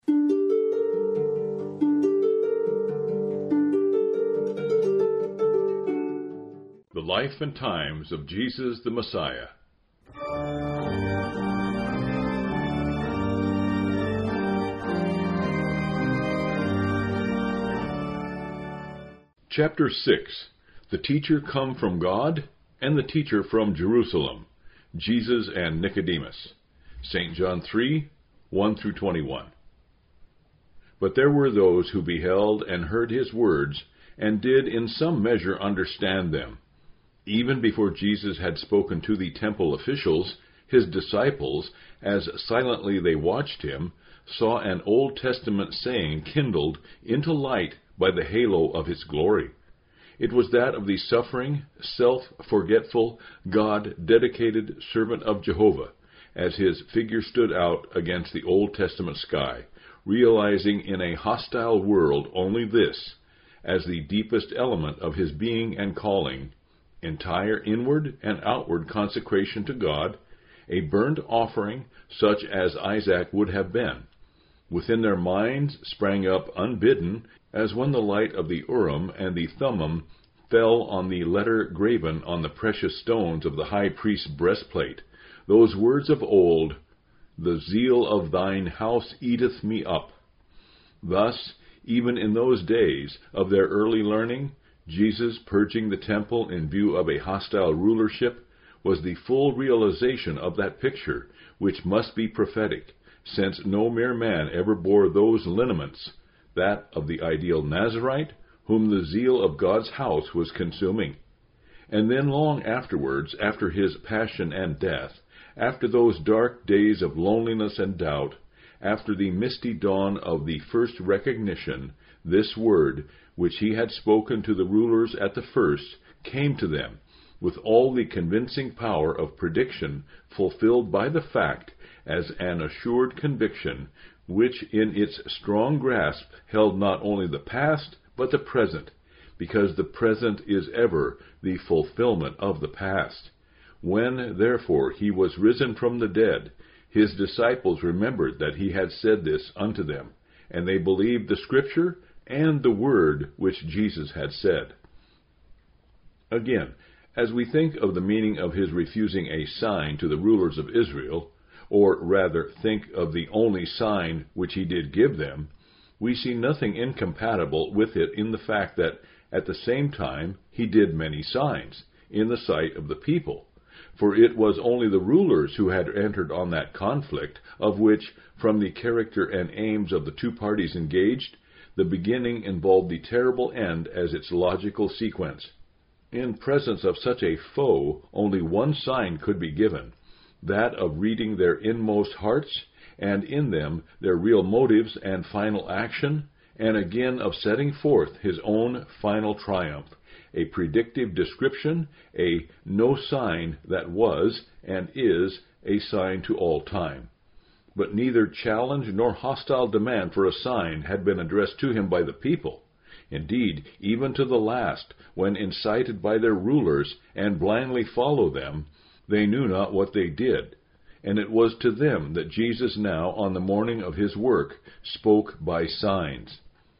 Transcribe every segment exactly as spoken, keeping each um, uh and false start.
The Life and Times of Jesus the Messiah. Chapter six. The Teacher Come from God, and the Teacher from Jerusalem. Jesus and Nicodemus. Saint John three, one through twenty-one. But there were those who beheld and heard his words, and did in some measure understand them. Even before Jesus had spoken to the temple officials, his disciples, as silently they watched him, saw an Old Testament saying kindled into light by the halo of his glory. It was that of the suffering, self-forgetful, God-dedicated servant of Jehovah, as his figure stood out against the Old Testament sky, realizing in a hostile world only this, as the deepest element of his being and calling: entire inward and outward consecration to God, a burnt offering such as Isaac would have been. Within their minds sprang up unbidden, as when the light of the Urim and the Thummim fell on the letter graven on the precious stones of the high priest's breastplate, those words of old, "The zeal of thine house eateth me up." Thus, even in those days of their early learning, Jesus purging the temple in view of a hostile rulership was the full realization of that picture, which must be prophetic, since no mere man ever bore those lineaments, that of the ideal Nazarite, whom the zeal of God's house was consuming. And then long afterwards, after his passion and death, after those dark days of loneliness and doubt, after the misty dawn of the first recognition, this word, which he had spoken to the rulers at the first, came to them, with all the convincing power of prediction fulfilled by the fact, as an assured conviction, which in its strong grasp held not only the past, but the present, because the present is ever the fulfillment of the past. When, therefore, he was risen from the dead, his disciples remembered that he had said this unto them, and they believed the Scripture and the word which Jesus had said. Again, as we think of the meaning of his refusing a sign to the rulers of Israel, or rather think of the only sign which he did give them, we see nothing incompatible with it in the fact that, at the same time, he did many signs, in the sight of the people. For it was only the rulers who had entered on that conflict, of which, from the character and aims of the two parties engaged, the beginning involved the terrible end as its logical sequence. In presence of such a foe, only one sign could be given, that of reading their inmost hearts, and in them their real motives and final action, and again of setting forth his own final triumph, a predictive description, a no sign that was and is a sign to all time. But neither challenge nor hostile demand for a sign had been addressed to him by the people. Indeed, even to the last, when incited by their rulers and blindly follow them, they knew not what they did. And it was to them that Jesus now, on the morning of his work, spoke by signs.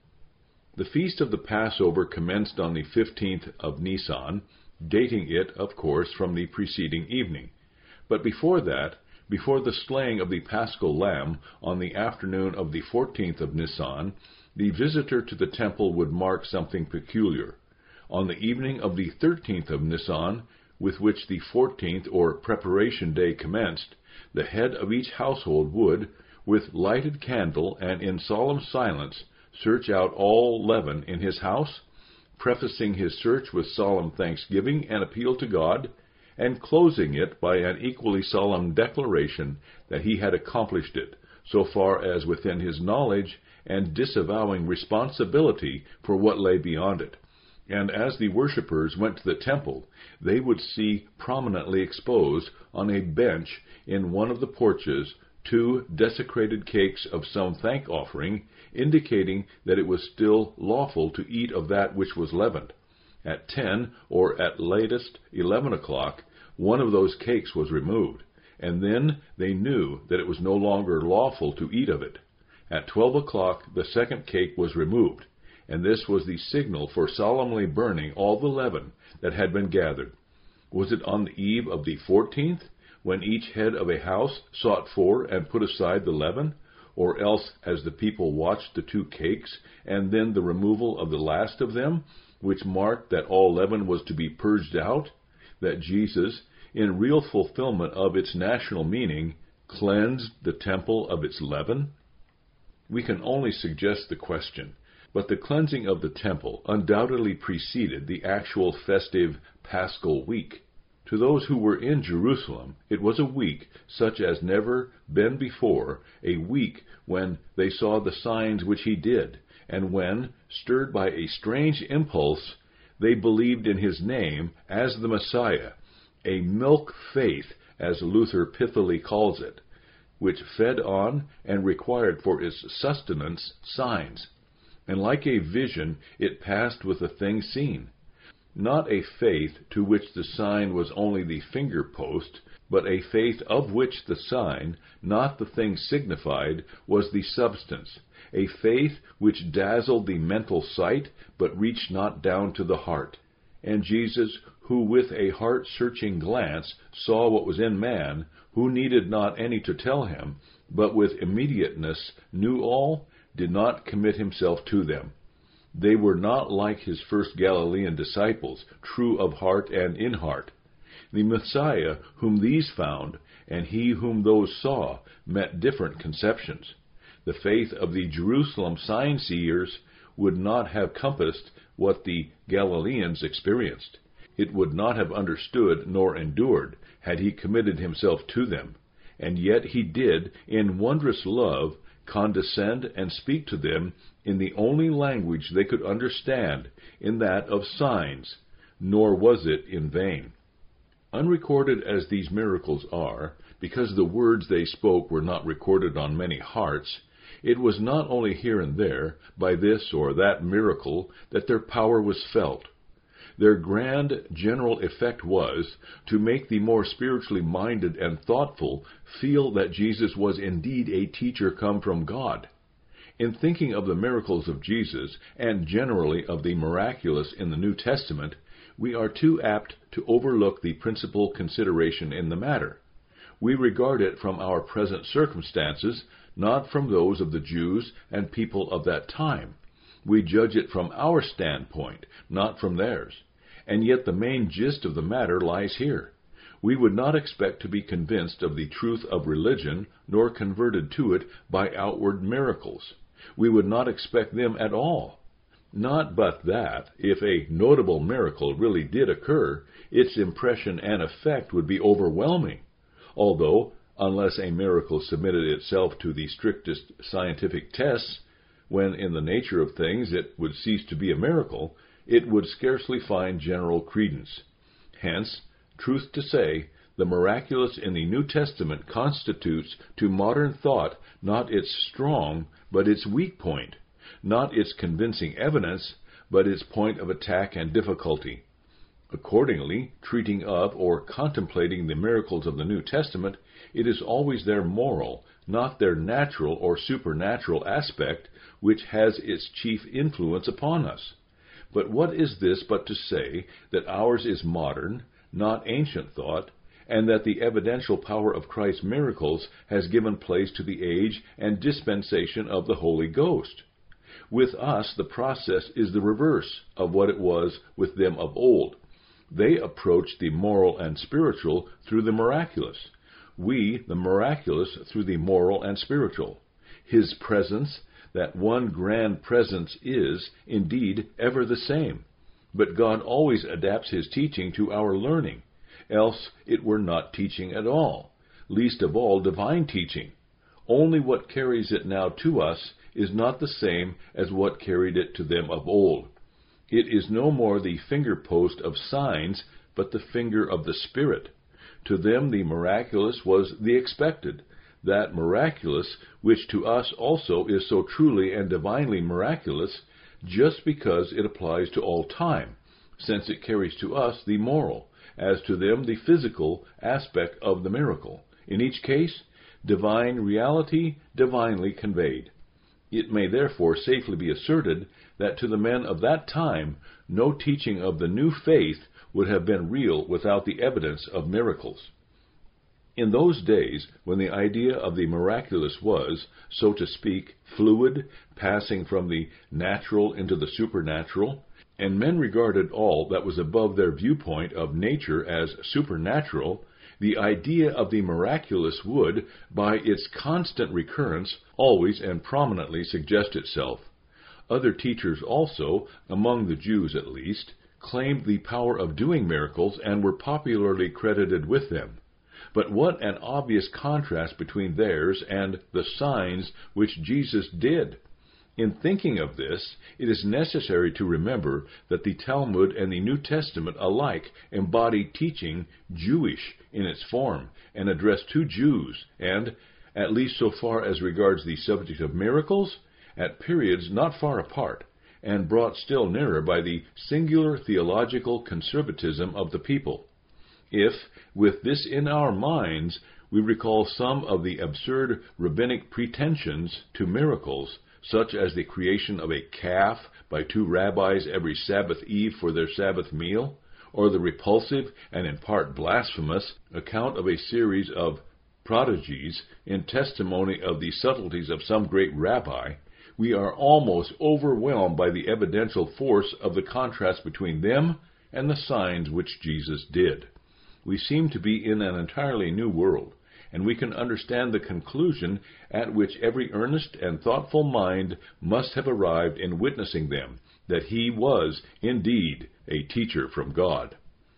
The feast of the Passover commenced on the fifteenth of Nisan, dating it, of course, from the preceding evening. But before that, before the slaying of the paschal lamb on the afternoon of the fourteenth of Nisan, the visitor to the temple would mark something peculiar. On the evening of the thirteenth of Nisan, with which the fourteenth or preparation day commenced, the head of each household would, with lighted candle and in solemn silence, search out all leaven in his house, prefacing his search with solemn thanksgiving and appeal to God, and closing it by an equally solemn declaration that he had accomplished it, so far as within his knowledge, and disavowing responsibility for what lay beyond it. And as the worshippers went to the temple, they would see prominently exposed on a bench in one of the porches two desecrated cakes of some thank offering, indicating that it was still lawful to eat of that which was leavened. At ten, or at latest eleven o'clock, one of those cakes was removed, and then they knew that it was no longer lawful to eat of it. At twelve o'clock the second cake was removed, and this was the signal for solemnly burning all the leaven that had been gathered. Was it on the eve of the fourteenth, when each head of a house sought for and put aside the leaven, or else as the people watched the two cakes, and then the removal of the last of them, which marked that all leaven was to be purged out, that Jesus, in real fulfillment of its national meaning, cleansed the temple of its leaven? We can only suggest the question, but the cleansing of the temple undoubtedly preceded the actual festive Paschal week. To those who were in Jerusalem, it was a week such as never been before, a week when they saw the signs which he did, and when, stirred by a strange impulse, they believed in his name as the Messiah, a milk faith, as Luther pithily calls it, which fed on and required for its sustenance signs. And like a vision, it passed with the thing seen. Not a faith to which the sign was only the finger post, but a faith of which the sign, not the thing signified, was the substance, a faith which dazzled the mental sight, but reached not down to the heart. And Jesus, who with a heart-searching glance saw what was in man, who needed not any to tell him, but with immediateness knew all, did not commit himself to them. They were not like his first Galilean disciples, true of heart and in heart. The Messiah whom these found, and he whom those saw, met different conceptions. The faith of the Jerusalem sign-seers would not have compassed what the Galileans experienced. It would not have understood nor endured had he committed himself to them. And yet he did, in wondrous love, condescend and speak to them in the only language they could understand, in that of signs, nor was it in vain. Unrecorded as these miracles are, because the words they spoke were not recorded on many hearts, it was not only here and there, by this or that miracle, that their power was felt. Their grand general effect was to make the more spiritually minded and thoughtful feel that Jesus was indeed a teacher come from God. In thinking of the miracles of Jesus, and generally of the miraculous in the New Testament, we are too apt to overlook the principal consideration in the matter. We regard it from our present circumstances, not from those of the Jews and people of that time. We judge it from our standpoint, not from theirs. And yet the main gist of the matter lies here. We would not expect to be convinced of the truth of religion, nor converted to it by outward miracles. We would not expect them at all. Not but that, if a notable miracle really did occur, its impression and effect would be overwhelming, although, unless a miracle submitted itself to the strictest scientific tests, when in the nature of things it would cease to be a miracle, it would scarcely find general credence. Hence, truth to say, the miraculous in the New Testament constitutes to modern thought not its strong, but its weak point, not its convincing evidence, but its point of attack and difficulty. Accordingly, treating of or contemplating the miracles of the New Testament, it is always their moral, not their natural or supernatural aspect, which has its chief influence upon us. But what is this but to say that ours is modern, not ancient thought, and that the evidential power of Christ's miracles has given place to the age and dispensation of the Holy Ghost? With us, the process is the reverse of what it was with them of old. They approached the moral and spiritual through the miraculous. We, the miraculous, through the moral and spiritual. His presence, that one grand presence, is, indeed, ever the same. But God always adapts his teaching to our learning, else it were not teaching at all, least of all divine teaching. Only what carries it now to us is not the same as what carried it to them of old. It is no more the finger-post of signs, but the finger of the Spirit. To them the miraculous was the expected, that miraculous which to us also is so truly and divinely miraculous, just because it applies to all time, since it carries to us the moral, as to them the physical, aspect of the miracle. In each case, divine reality divinely conveyed. It may therefore safely be asserted that to the men of that time no teaching of the new faith would have been real without the evidence of miracles. In those days, when the idea of the miraculous was, so to speak, fluid, passing from the natural into the supernatural, and men regarded all that was above their viewpoint of nature as supernatural, the idea of the miraculous would, by its constant recurrence, always and prominently suggest itself. Other teachers also, among the Jews at least, claimed the power of doing miracles and were popularly credited with them. But what an obvious contrast between theirs and the signs which Jesus did! In thinking of this, it is necessary to remember that the Talmud and the New Testament alike embody teaching Jewish in its form and addressed to Jews, and, at least so far as regards the subject of miracles, at periods not far apart, and brought still nearer by the singular theological conservatism of the people. If, with this in our minds, we recall some of the absurd rabbinic pretensions to miracles, such as the creation of a calf by two rabbis every Sabbath eve for their Sabbath meal, or the repulsive and in part blasphemous account of a series of prodigies in testimony of the subtleties of some great rabbi, we are almost overwhelmed by the evidential force of the contrast between them and the signs which Jesus did. We seem to be in an entirely new world, and we can understand the conclusion at which every earnest and thoughtful mind must have arrived in witnessing them, that he was indeed a teacher from God.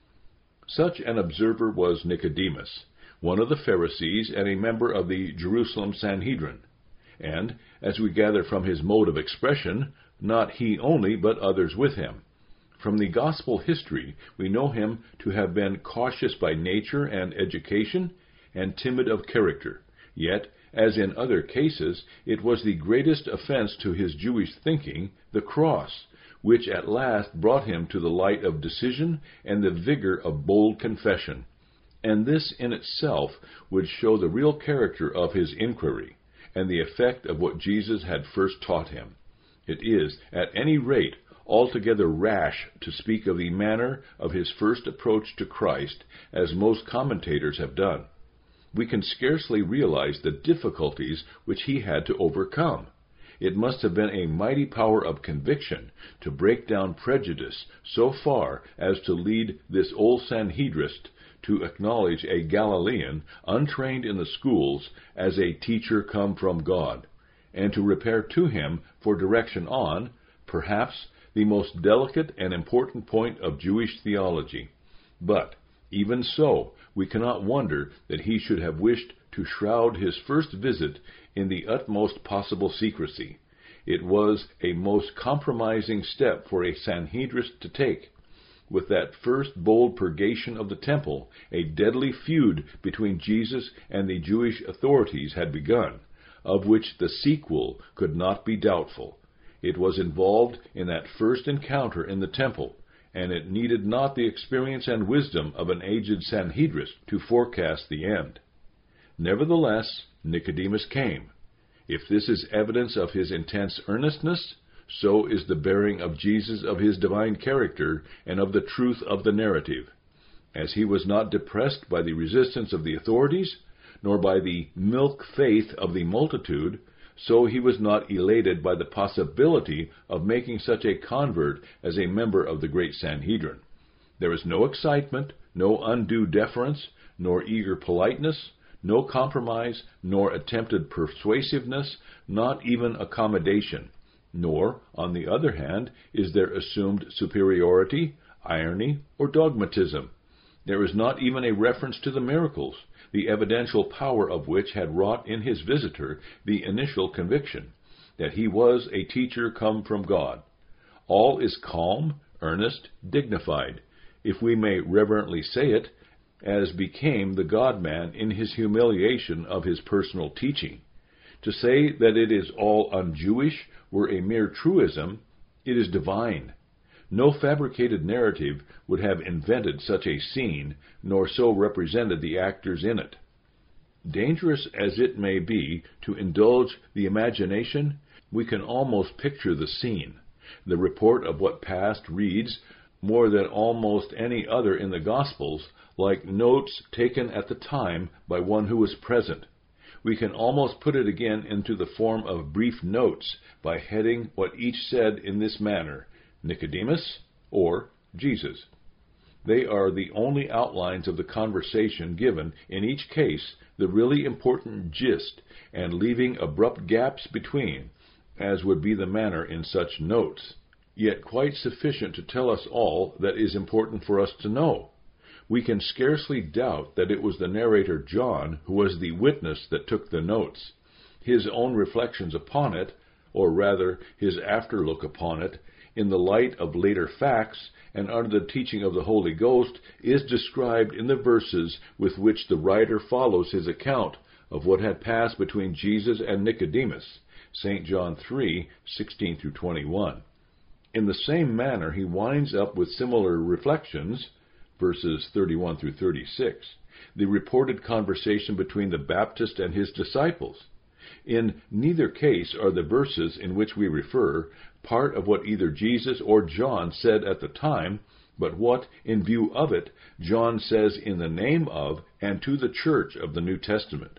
Such an observer was Nicodemus, one of the Pharisees and a member of the Jerusalem Sanhedrin, and, as we gather from his mode of expression, not he only, but others with him. From the gospel history, we know him to have been cautious by nature and education, and timid of character. Yet, as in other cases, it was the greatest offense to his Jewish thinking, the cross, which at last brought him to the light of decision and the vigor of bold confession. And this in itself would show the real character of his inquiry, and the effect of what Jesus had first taught him. It is, at any rate, altogether rash to speak of the manner of his first approach to Christ, as most commentators have done. We can scarcely realize the difficulties which he had to overcome. It must have been a mighty power of conviction to break down prejudice so far as to lead this old Sanhedrist to acknowledge a Galilean, untrained in the schools, as a teacher come from God, and to repair to him for direction on, perhaps, the most delicate and important point of Jewish theology. But, even so, we cannot wonder that he should have wished to shroud his first visit in the utmost possible secrecy. It was a most compromising step for a Sanhedrist to take. With that first bold purgation of the temple, a deadly feud between Jesus and the Jewish authorities had begun, of which the sequel could not be doubtful. It was involved in that first encounter in the temple, and it needed not the experience and wisdom of an aged Sanhedrist to forecast the end. Nevertheless, Nicodemus came. If this is evidence of his intense earnestness, so is the bearing of Jesus of his divine character and of the truth of the narrative. As he was not depressed by the resistance of the authorities, nor by the milk faith of the multitude, so he was not elated by the possibility of making such a convert as a member of the great Sanhedrin. There is no excitement, no undue deference, nor eager politeness, no compromise, nor attempted persuasiveness, not even accommodation. Nor, on the other hand, is there assumed superiority, irony, or dogmatism. There is not even a reference to the miracles, the evidential power of which had wrought in his visitor the initial conviction that he was a teacher come from God. All is calm, earnest, dignified, if we may reverently say it, as became the God-man in his humiliation of his personal teaching. To say that it is all un-Jewish were a mere truism. It is divine. No fabricated narrative would have invented such a scene, nor so represented the actors in it. Dangerous as it may be to indulge the imagination, We can almost picture the scene. The report of what passed reads, more than almost any other in the Gospels, like notes taken at the time by one who was present. We can almost put it again into the form of brief notes by heading what each said in this manner, Nicodemus or Jesus. They are the only outlines of the conversation given, in each case, the really important gist, and leaving abrupt gaps between, as would be the manner in such notes, yet quite sufficient to tell us all that is important for us to know. We can scarcely doubt that it was the narrator John who was the witness that took the notes. His own reflections upon it, or rather his afterlook upon it, in the light of later facts and under the teaching of the Holy Ghost, is described in the verses with which the writer follows his account of what had passed between Jesus and Nicodemus, Saint John three, sixteen through twenty-one. In the same manner he winds up with similar reflections, verses thirty-one through thirty-six, the reported conversation between the Baptist and his disciples. In neither case are the verses in which we refer part of what either Jesus or John said at the time, but what, in view of it, John says in the name of and to the church of the New Testament.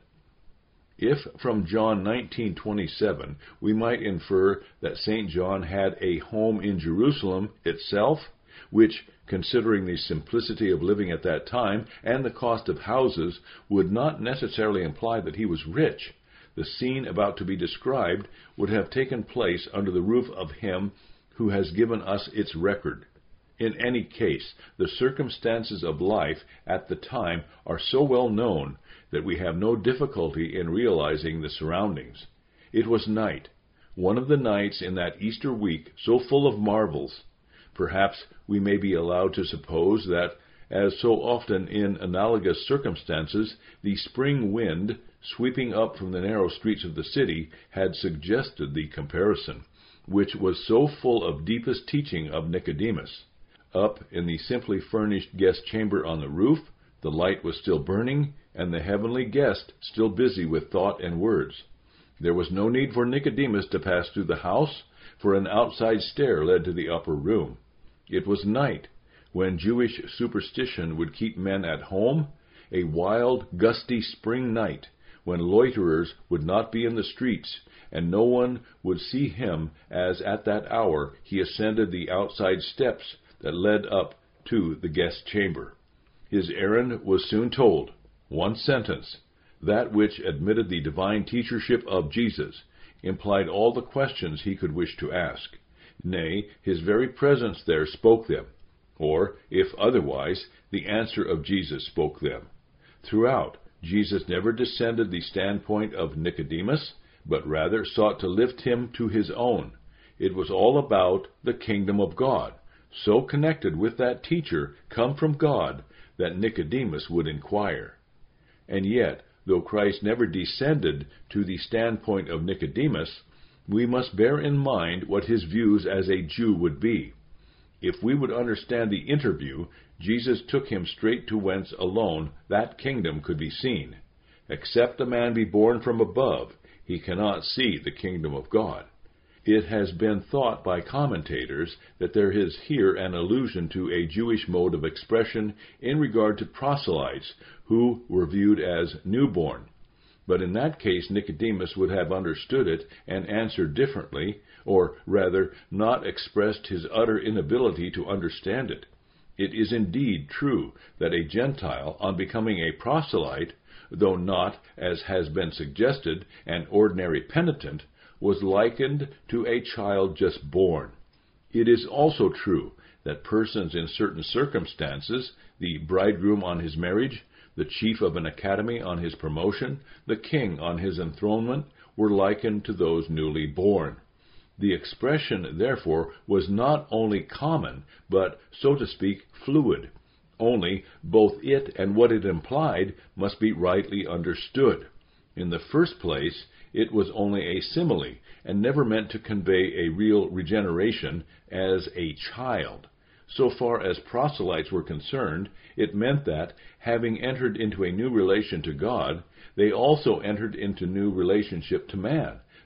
If from John nineteen twenty-seven we might infer that Saint John had a home in Jerusalem itself, which, considering the simplicity of living at that time and the cost of houses, would not necessarily imply that he was rich, the scene about to be described would have taken place under the roof of him who has given us its record. In any case, the circumstances of life at the time are so well known that we have no difficulty in realizing the surroundings. It was night, one of the nights in that Easter week so full of marvels. Perhaps we may be allowed to suppose that, as so often in analogous circumstances, the spring wind, sweeping up from the narrow streets of the city, had suggested the comparison, which was so full of deepest teaching of Nicodemus. Up in the simply furnished guest chamber on the roof, the light was still burning, and the heavenly guest still busy with thought and words. There was no need for Nicodemus to pass through the house, for an outside stair led to the upper room. It was night, when Jewish superstition would keep men at home, a wild, gusty spring night, when loiterers would not be in the streets, and no one would see him as at that hour he ascended the outside steps that led up to the guest chamber. His errand was soon told. One sentence, that which admitted the divine teachership of Jesus, implied all the questions he could wish to ask. Nay, his very presence there spoke them, or, if otherwise, the answer of Jesus spoke them. Throughout, Jesus never descended the standpoint of Nicodemus, but rather sought to lift him to his own. It was all about the kingdom of God, so connected with that teacher come from God that Nicodemus would inquire. And yet, though Christ never descended to the standpoint of Nicodemus, we must bear in mind what his views as a Jew would be. If we would understand the interview, Jesus took him straight to whence alone that kingdom could be seen. Except a man be born from above, he cannot see the kingdom of God. It has been thought by commentators that there is here an allusion to a Jewish mode of expression in regard to proselytes who were viewed as newborn. But in that case Nicodemus would have understood it and answered differently, or rather not expressed his utter inability to understand it. It is indeed true that a Gentile, on becoming a proselyte, though not, as has been suggested, an ordinary penitent, was likened to a child just born. It is also true that persons in certain circumstances, the bridegroom on his marriage, the chief of an academy on his promotion, the king on his enthronement, were likened to those newly born. The expression, therefore, was not only common, but, so to speak, fluid. Only, both it and what it implied must be rightly understood. In the first place, it was only a simile, and never meant to convey a real regeneration as a child. So far as proselytes were concerned, it meant that, having entered into a new relation to God, they also entered into new relationship to man,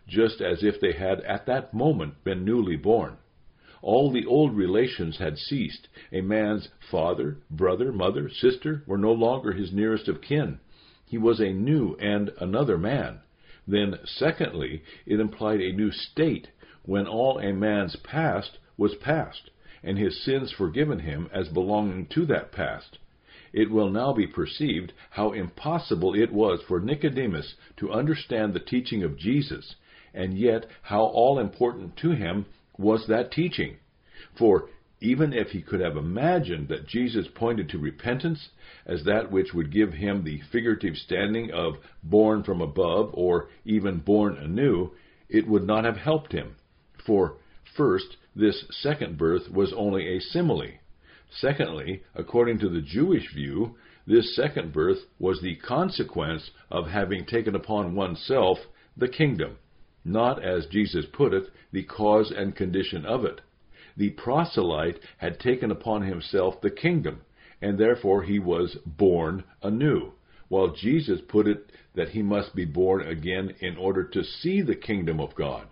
just as if they had at that moment been newly born. All the old relations had ceased. A man's father, brother, mother, sister were no longer his nearest of kin. He was a new and another man. Then, secondly, it implied a new state, when all a man's past was past, and his sins forgiven him as belonging to that past. It will now be perceived how impossible it was for Nicodemus to understand the teaching of Jesus, and yet how all-important to him was that teaching. For even if he could have imagined that Jesus pointed to repentance as that which would give him the figurative standing of born from above or even born anew, it would not have helped him. For, first, this second birth was only a simile. Secondly, according to the Jewish view, this second birth was the consequence of having taken upon oneself the kingdom, not, as Jesus put it, the cause and condition of it. The proselyte had taken upon himself the kingdom, and therefore he was born anew, while Jesus put it that he must be born again in order to see the kingdom of God.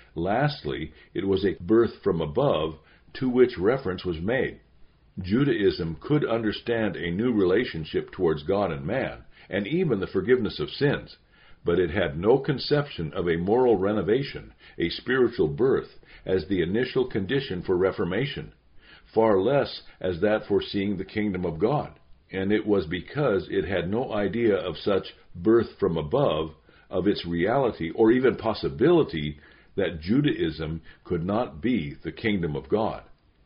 Lastly, it was a birth from above, to which reference was made. Judaism could understand a new relationship towards God and man, and even the forgiveness of sins, but it had no conception of a moral renovation, a spiritual birth, as the initial condition for reformation, far less as that for seeing the kingdom of God. And it was because it had no idea of such birth from above, of its reality or even possibility, that Judaism could not be the kingdom of God.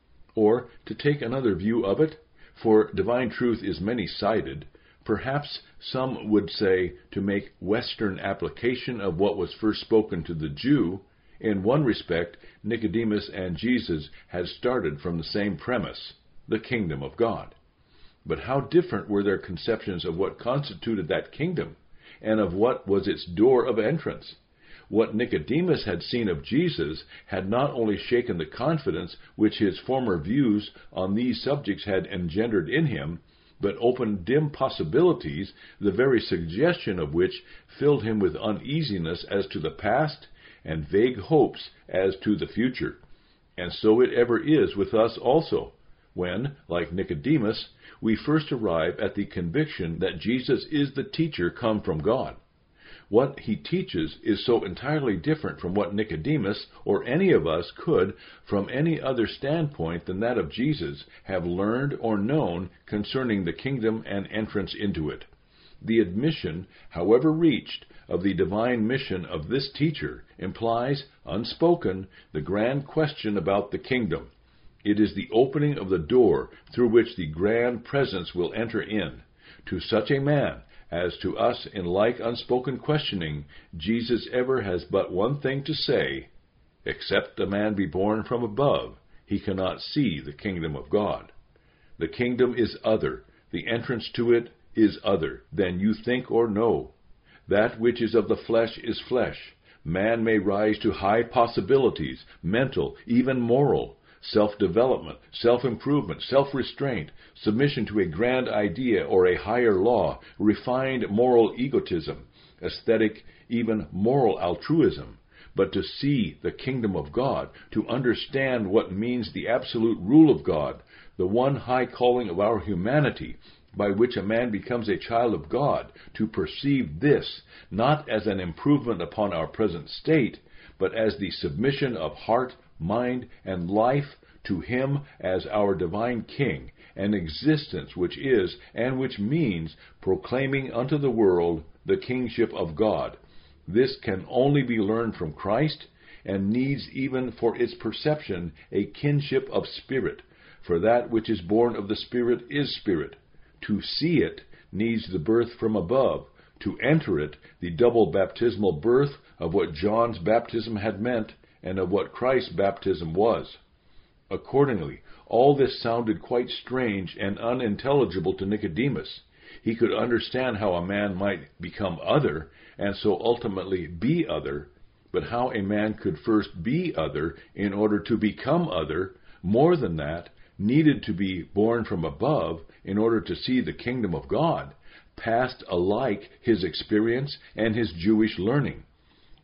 Or, to take another view of it, for divine truth is many-sided, perhaps some would say, to make Western application of what was first spoken to the Jew, in one respect, Nicodemus and Jesus had started from the same premise, the kingdom of God. But how different were their conceptions of what constituted that kingdom, and of what was its door of entrance? What Nicodemus had seen of Jesus had not only shaken the confidence which his former views on these subjects had engendered in him, but opened dim possibilities, the very suggestion of which filled him with uneasiness as to the past and vague hopes as to the future. And so it ever is with us also, when, like Nicodemus, we first arrive at the conviction that Jesus is the teacher come from God. What he teaches is so entirely different from what Nicodemus or any of us could, from any other standpoint than that of Jesus, have learned or known concerning the kingdom and entrance into it. The admission, however reached, of the divine mission of this teacher implies, unspoken, the grand question about the kingdom. It is the opening of the door through which the grand presence will enter in. To such a man, as to us in like unspoken questioning, Jesus ever has but one thing to say: except a man be born from above, he cannot see the kingdom of God. The kingdom is other, the entrance to it is other, than you think or know. That which is of the flesh is flesh. Man may rise to high possibilities, mental, even moral, self-development, self-improvement, self-restraint, submission to a grand idea or a higher law, refined moral egotism, aesthetic, even moral altruism. But to see the kingdom of God, to understand what means the absolute rule of God, the one high calling of our humanity, by which a man becomes a child of God, to perceive this, not as an improvement upon our present state, but as the submission of heart, mind, and life to Him as our divine King, an existence which is, and which means, proclaiming unto the world the kingship of God. This can only be learned from Christ, and needs even for its perception a kinship of spirit, for that which is born of the Spirit is spirit. To see it needs the birth from above. To enter it, the double baptismal birth of what John's baptism had meant, and of what Christ's baptism was. Accordingly, all this sounded quite strange and unintelligible to Nicodemus. He could understand how a man might become other, and so ultimately be other, but how a man could first be other in order to become other, more than that, needed to be born from above in order to see the kingdom of God, passed alike his experience and his Jewish learning.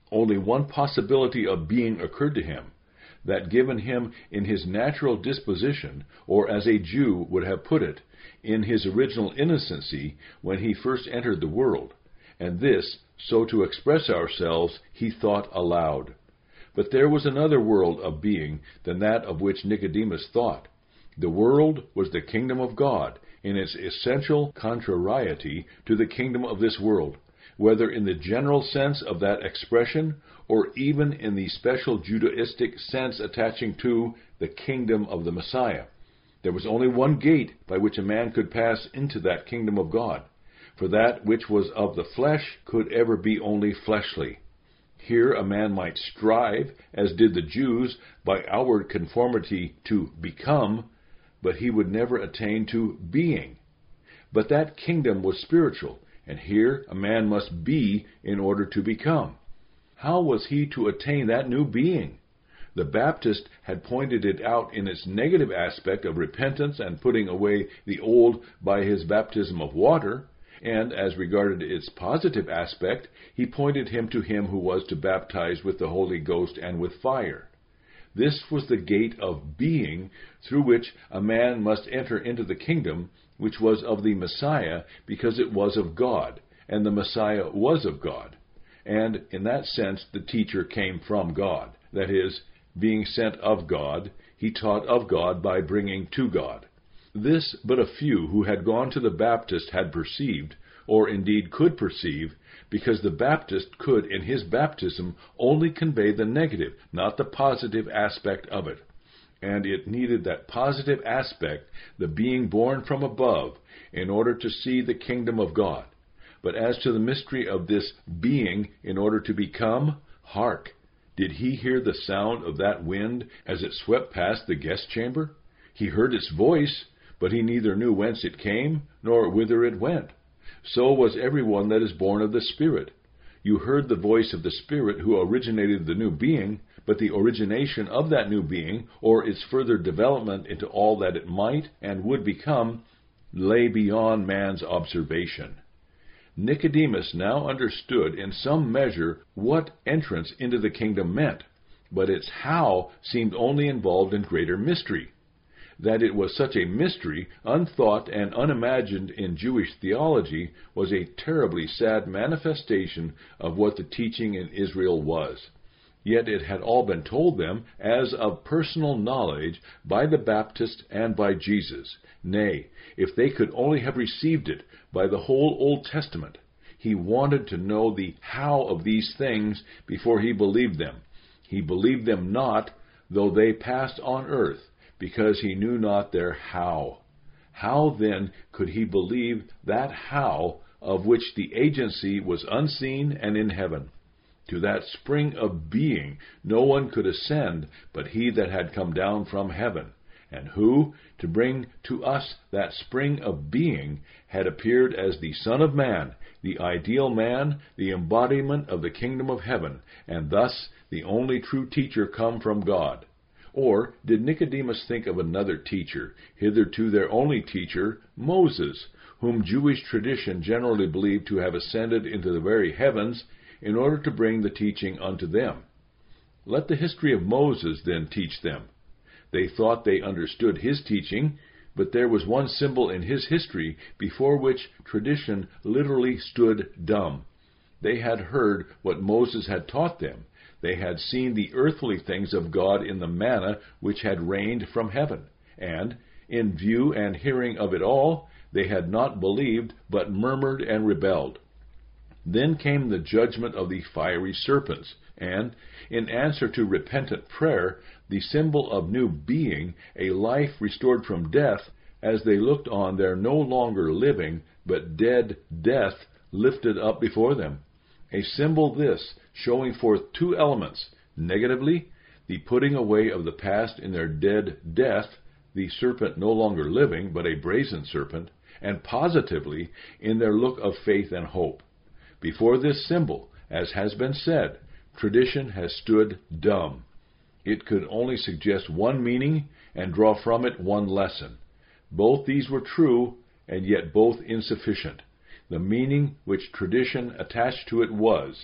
Only one possibility of being occurred to him, that given him in his natural disposition, or as a Jew would have put it, in his original innocency when he first entered the world, and this, so to express ourselves, he thought aloud. But there was another world of being than that of which Nicodemus thought. The world was the kingdom of God, in its essential contrariety to the kingdom of this world, whether in the general sense of that expression, or even in the special Judaistic sense attaching to the kingdom of the Messiah. There was only one gate by which a man could pass into that kingdom of God, for that which was of the flesh could ever be only fleshly. Here a man might strive, as did the Jews, by outward conformity to become, but he would never attain to being. But that kingdom was spiritual, and here a man must be in order to become. How was he to attain that new being? The Baptist had pointed it out in its negative aspect of repentance and putting away the old by his baptism of water, and as regarded its positive aspect, he pointed him to him who was to baptize with the Holy Ghost and with fire. This was the gate of being through which a man must enter into the kingdom, which was of the Messiah, because it was of God, and the Messiah was of God. And in that sense the teacher came from God. That is, being sent of God, he taught of God by bringing to God. This but a few who had gone to the Baptist had perceived, or indeed could perceive, because the Baptist could in his baptism only convey the negative, not the positive aspect of it. And it needed that positive aspect, the being born from above, in order to see the kingdom of God. But as to the mystery of this being in order to become, hark! Did he hear the sound of that wind as it swept past the guest chamber? He heard its voice, but he neither knew whence it came, nor whither it went. So was every one that is born of the Spirit. You heard the voice of the Spirit who originated the new being, but the origination of that new being, or its further development into all that it might and would become, lay beyond man's observation. Nicodemus now understood in some measure what entrance into the kingdom meant, but its how seemed only involved in greater mystery. That it was such a mystery, unthought and unimagined in Jewish theology, was a terribly sad manifestation of what the teaching in Israel was. Yet it had all been told them, as of personal knowledge, by the Baptist and by Jesus. Nay, if they could only have received it, by the whole Old Testament. He wanted to know the how of these things before he believed them. He believed them not, though they passed on earth, because he knew not their how. How then could he believe that how of which the agency was unseen and in heaven? To that spring of being no one could ascend but he that had come down from heaven, and who, to bring to us that spring of being, had appeared as the Son of Man, the ideal man, the embodiment of the kingdom of heaven, and thus the only true teacher come from God. Or did Nicodemus think of another teacher, hitherto their only teacher, Moses, whom Jewish tradition generally believed to have ascended into the very heavens, in order to bring the teaching unto them? Let the history of Moses then teach them. They thought they understood his teaching, but there was one symbol in his history before which tradition literally stood dumb. They had heard what Moses had taught them. They had seen the earthly things of God in the manna which had rained from heaven, and, in view and hearing of it all, they had not believed, but murmured and rebelled. Then came the judgment of the fiery serpents, and, in answer to repentant prayer, the symbol of new being, a life restored from death, as they looked on their no longer living, but dead death lifted up before them. A symbol this, showing forth two elements: negatively, the putting away of the past in their dead death, the serpent no longer living, but a brazen serpent, and positively, in their look of faith and hope. Before this symbol, as has been said, tradition has stood dumb. It could only suggest one meaning and draw from it one lesson. Both these were true, and yet both insufficient. The meaning which tradition attached to it was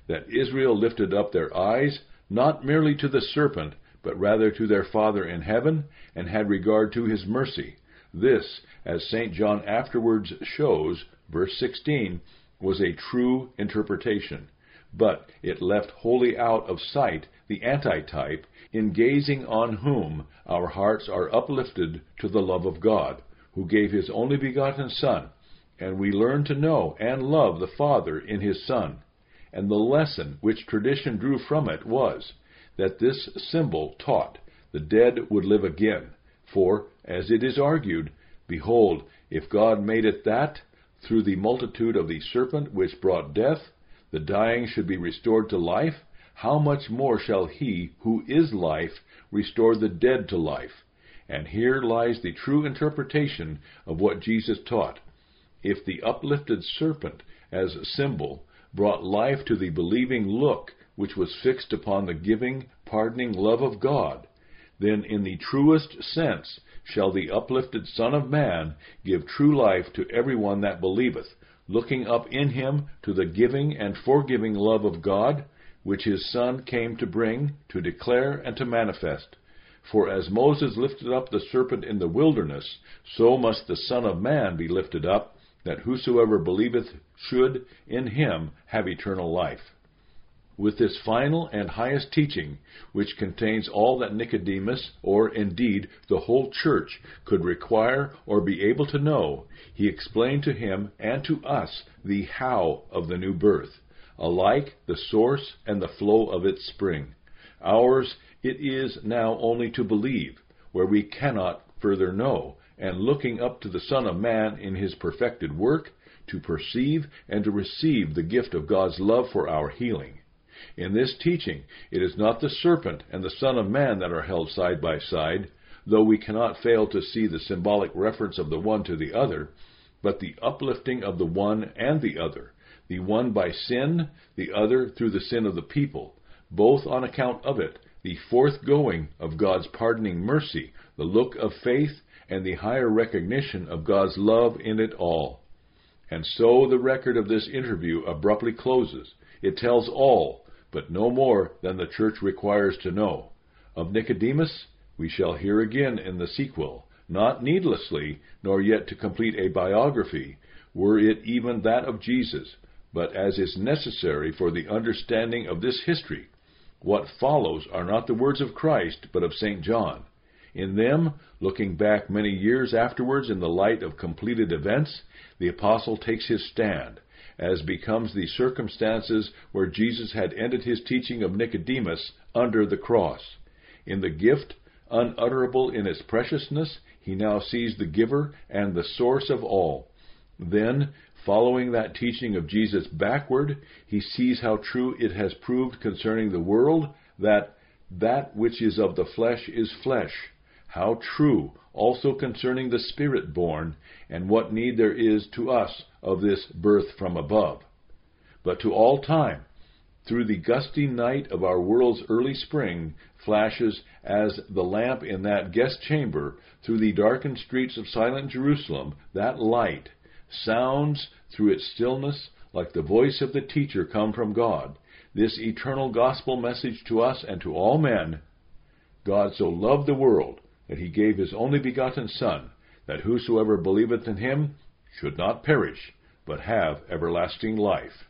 that Israel lifted up their eyes, not merely to the serpent, but rather to their Father in heaven, and had regard to his mercy. This, as Saint John afterwards shows, verse sixteen, was a true interpretation. But it left wholly out of sight the antitype, in gazing on whom our hearts are uplifted to the love of God, who gave his only begotten Son, and we learn to know and love the Father in his Son. And the lesson which tradition drew from it was that this symbol taught the dead would live again. For, as it is argued, behold, if God made it that, through the multitude of the serpent which brought death, the dying should be restored to life, how much more shall he, who is life, restore the dead to life? And here lies the true interpretation of what Jesus taught. If the uplifted serpent, as a symbol, brought life to the believing look which was fixed upon the giving, pardoning love of God, then in the truest sense shall the uplifted Son of Man give true life to every one that believeth, looking up in him to the giving and forgiving love of God, which his Son came to bring, to declare, and to manifest. For as Moses lifted up the serpent in the wilderness, so must the Son of Man be lifted up, that whosoever believeth should in him have eternal life. With this final and highest teaching, which contains all that Nicodemus, or indeed the whole church, could require or be able to know, he explained to him and to us the how of the new birth, alike the source and the flow of its spring. Ours it is now only to believe, where we cannot further know, and looking up to the Son of Man in his perfected work, to perceive and to receive the gift of God's love for our healing. In this teaching, it is not the serpent and the Son of Man that are held side by side, though we cannot fail to see the symbolic reference of the one to the other, but the uplifting of the one and the other, the one by sin, the other through the sin of the people, both on account of it, the forthgoing of God's pardoning mercy, the look of faith, and the higher recognition of God's love in it all. And so the record of this interview abruptly closes. It tells all, but no more than the church requires to know. Of Nicodemus we shall hear again in the sequel, not needlessly, nor yet to complete a biography, were it even that of Jesus, but as is necessary for the understanding of this history. What follows are not the words of Christ, but of Saint John. In them, looking back many years afterwards in the light of completed events, the apostle takes his stand, as becomes the circumstances where Jesus had ended his teaching of Nicodemus under the cross. In the gift, unutterable in its preciousness, he now sees the giver and the source of all. Then, following that teaching of Jesus backward, he sees how true it has proved concerning the world, that that which is of the flesh is flesh, how true also concerning the Spirit-born, and what need there is to us of this birth from above. But to all time, through the gusty night of our world's early spring, flashes as the lamp in that guest chamber, through the darkened streets of silent Jerusalem, that light sounds through its stillness like the voice of the teacher come from God, this eternal gospel message to us and to all men. God so loved the world that he gave his only begotten Son, that whosoever believeth in him should not perish, but have everlasting life.